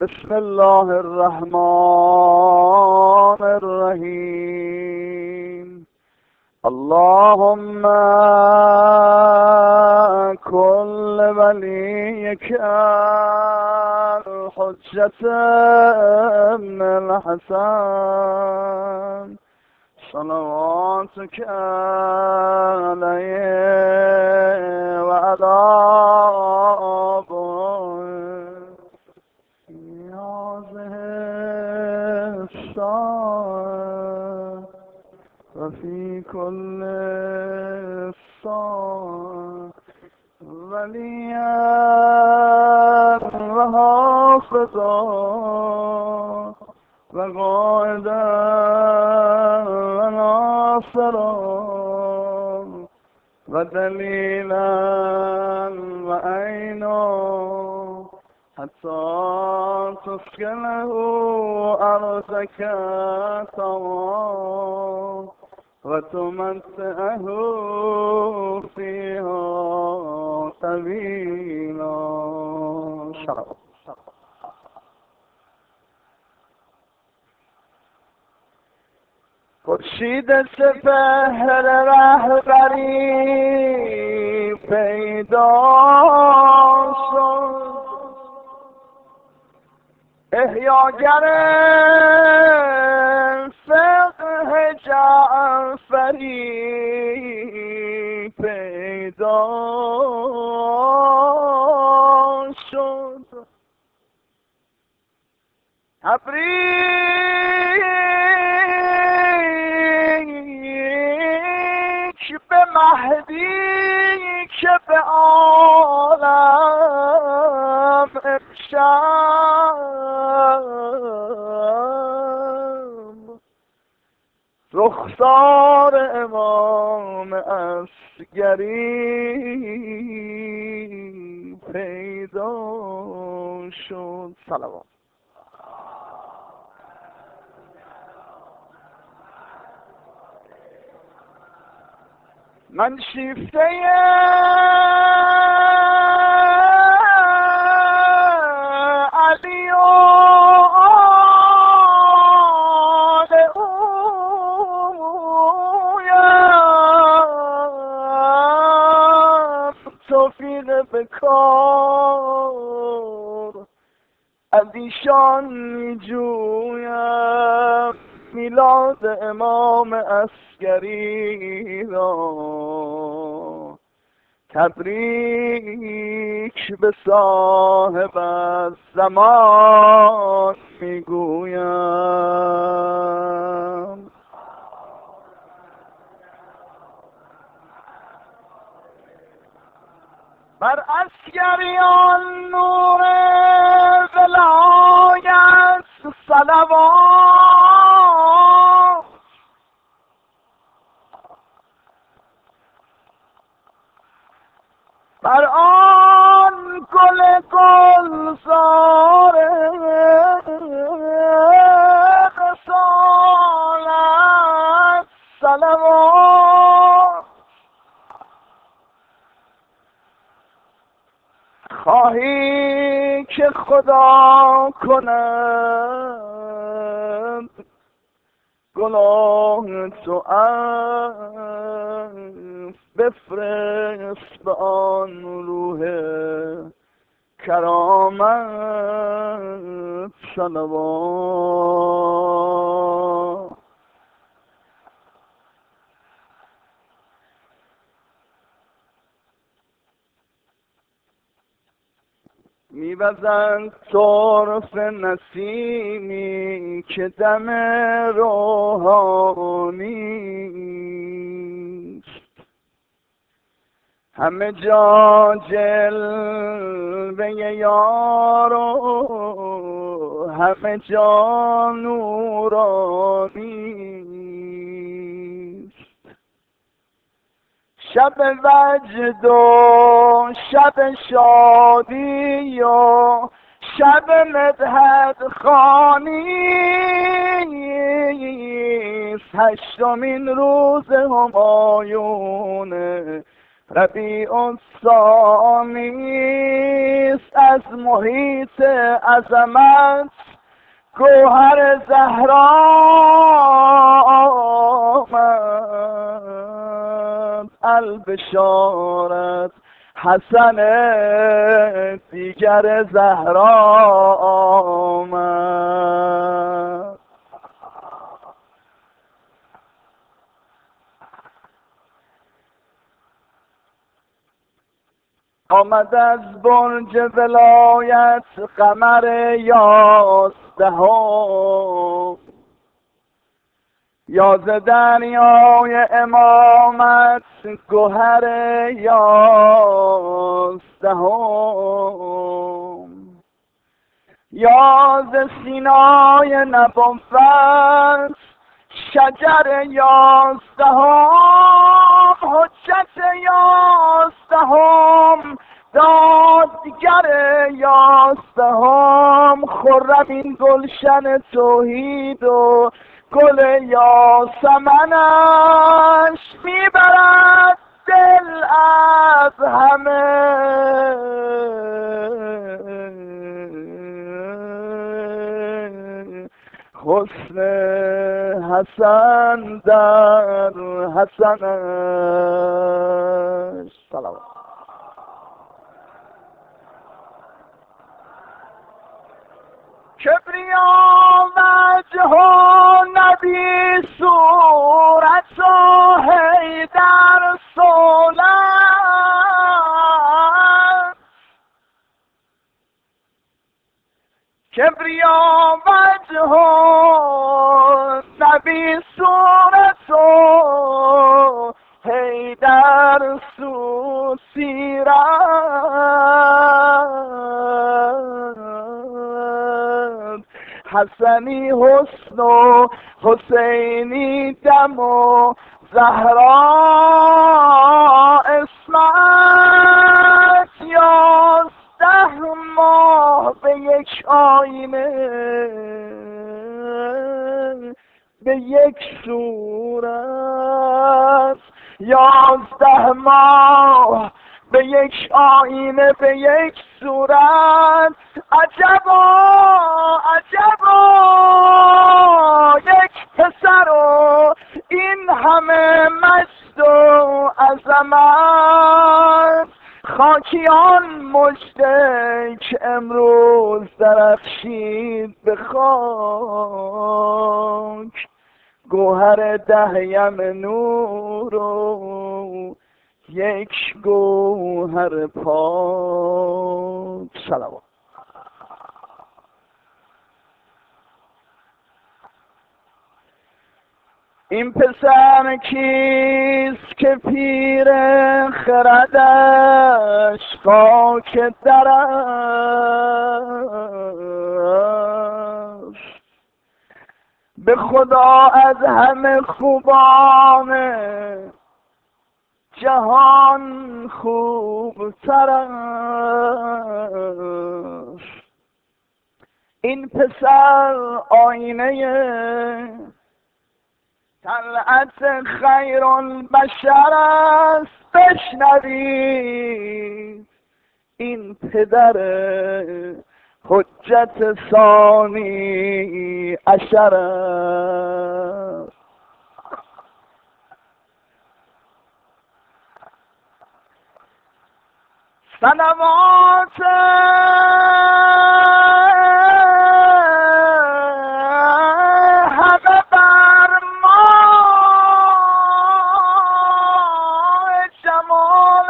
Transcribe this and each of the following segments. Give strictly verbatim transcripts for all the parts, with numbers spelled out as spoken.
بسم الله الرحمن الرحیم. اللهم كل وليك الحجة ابن الحسن صلواتك عليه وعلى آبائه في هذه الساعة وفي كل الساعة وليا وحافظا وقائدا وناصرا ودليلا وعينا حتى تسكنه أرضك طوعا وتمتعه فيها طويلا. شرف خورشید سپهر رهبری پیدا شد، احیاگر فقه جعفری پیدا شد. تبریک به مهدی که به عالم امشب رخسار امام اصغری پیدا شد. صلوات. من شیفته علی و آل اویم، توفیق به کار از ایشان می جویم. میلاد امام عسکری را تبریک به صاحب الزمان میگویم. بر عسکریان نور ولایت صلوات، بر آن گل گلزار رسالت صلوات. خواهی که خدا کند گناه تو عفو، بفرست به آن روح کرامت صلوات. میوزد طرف نسیمی که دم روحانی، همه جا جلوه یار و همه جا نورانی. شب وجد و شب شادی و شب مدحت خوانی، هشتمین روز همایون ربیع الثانیست از محیط عظمت گوهر زهرا آمد. البشارت حسن دیگر زهرا آمد. آمد از برج ولایت قمر یازدهم، یاز دریای امامت گوهر یازدهم، یاز سینای نبوت شجر یازدهم، حجت یازدهم، دادگر یازدهم. خرم این گلشن توحید و گل یاسمنش میبرد دل از همه. حسن حسن در حسنش. سلام. کبریا وجه و نبی صورت و حیدر صولت، کبریا وجه و نبی صورت و حیدر سو سیرت، حسنی حسن و حسینی دم و زهرا اسمت. یازده ماه به یک آینه به یک صورت، یازده ماه به یک آینه به یک صورت. عجبا عجبا یک پسر و این همه مجد و عظمت. خاکیان مژده که امروز درخشید به خاک، گوهر دهیم نور و یک گوهر پاک. صلوات. این پسر کیست که پیر خردش خاک درست؟ به خدا از همه خوبان جهان خوبتر است. این پسر آینه طلعت خیر البشر است. بشنوید این پدر حجت ثانی عشر است. صلوات همه بر ماه جمال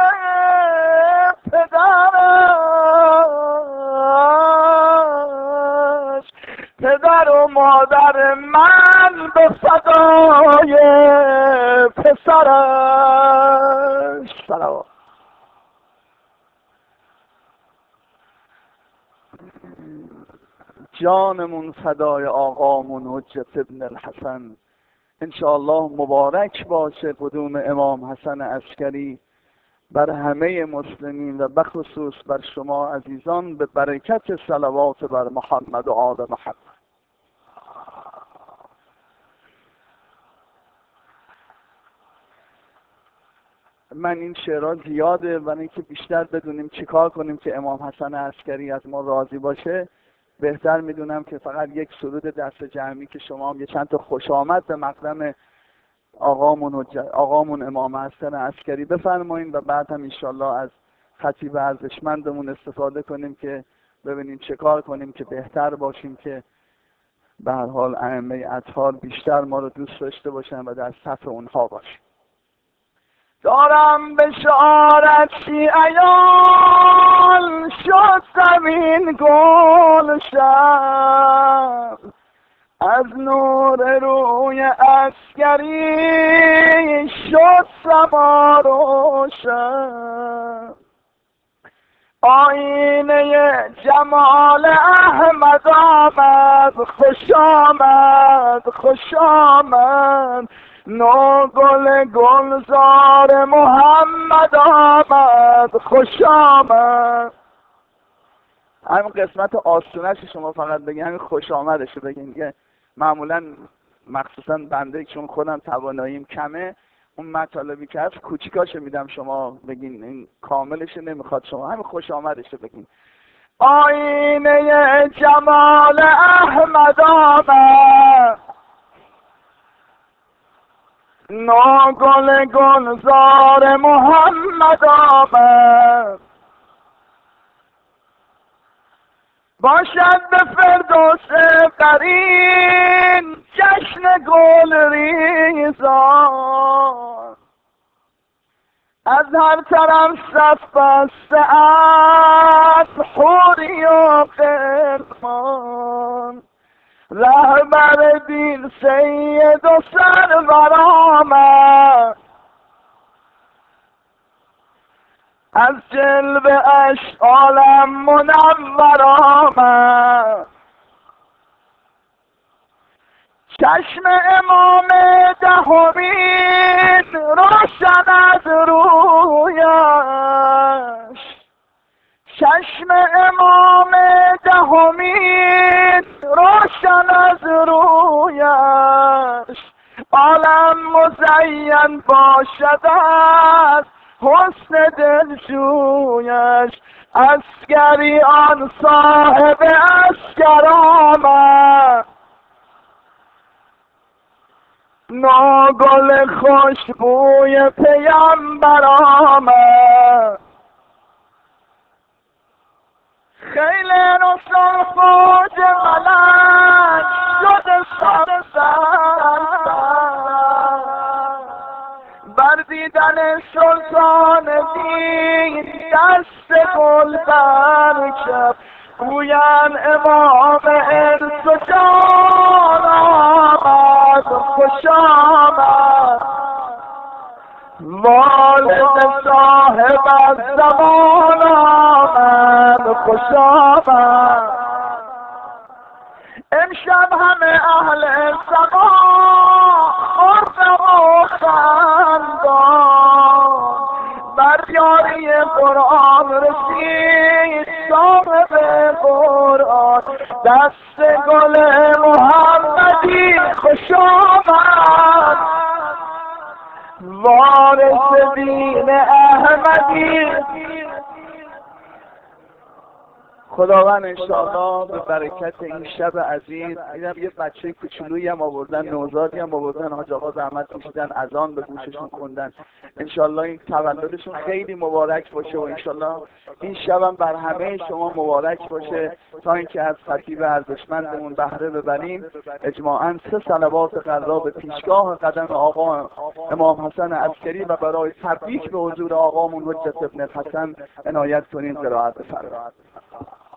پدرش. پدر و مادر من به فدای پسرش. صلوات. جانمون فدای آقامون حجت ابن الحسن. انشاءالله مبارک باشه قدوم امام حسن عسکری بر همه مسلمین و بخصوص بر شما عزیزان به برکت صلوات بر محمد و آل محمد. من این شعرها زیاده برای اینکه بیشتر بدونیم چیکار کنیم که امام حسن عسکری از ما راضی باشه. بهتر میدونم که فقط یک سرود دست جمعی که شما هم یه چند تا خوش آمد به مقدم آقامون آقامون امام حسن عسکری بفرمایید و بعد هم انشالله از خطیب ارزشمندمون استفاده کنیم که ببینیم چه کار کنیم که بهتر باشیم، که به هر حال ائمه اطهار بیشتر ما رو دوست داشته باشن و در صف اونها باشیم. دارم بشارتی عیان شد زمین گلشن، از نور روی عسکری شد سما روشن. آینه جمال احمد آمد، خوش آمد خوش آمد، نو گل گلزار محمد آمد، خوش آمد. همین قسمت آستونش شما فقط بگین، همین خوش آمدش رو بگین دیگه. معمولا مخصوصا بنده چون خودم تواناییم کمه، اون مطالبی که هست کوچیکاشو میدم شما بگین، این کاملش نمیخواد، شما همین خوش آمدش رو بگین. آینه جمال احمد آمد، نو گل گلزار محمد آمد، باشد به فردوس قرین جشن گل ریزان. از هر طرف صف بسته است حوری و قرمان، رهبر دین سید و سرور آمد، از جلوه اش عالم منور آمد. چشم امام دهمین روشن از رویش، چشم امام دهمین روشن از رویش، عالم مزین باشد از حسن دلجویش. عسکری آن صاحب عسکر آمد، نو گل خوشبوی پیامبر آمد. خیل رسول فوج ملک شد سر بر دیدن سلطان دین دست گل برکف، گویند امام ارث و جان آمد، خوش آمد. والد صاحب الزمان آمد، خوش آمد. امشب همه اهل سما خرده و خندان، بر یاری قرآن رسید صاحب قرآن، دست گل محمدی خوش آمد، وارث دین احمدی. خداوند انشاءالله به برکت این شب عزیز، دیدم یه بچه کوچولویی هم آوردن، نوزادی هم آوردن، حاج آقا زحمت کشیدن اذان به گوششون خوندن. انشاءالله این تولدشون خیلی مبارک باشه و انشاءالله این شبم بر همه شما مبارک باشه، تا اینکه از خطیب ارزشمندمون بهره ببریم. اجماعاً سه صلوات غرا به پیشگاه قدم آقا امام حسن عسکری و برای تبریک به حضور آقامون حجت ابن الحسن عنایت کنیم. قرائت بفرمایید.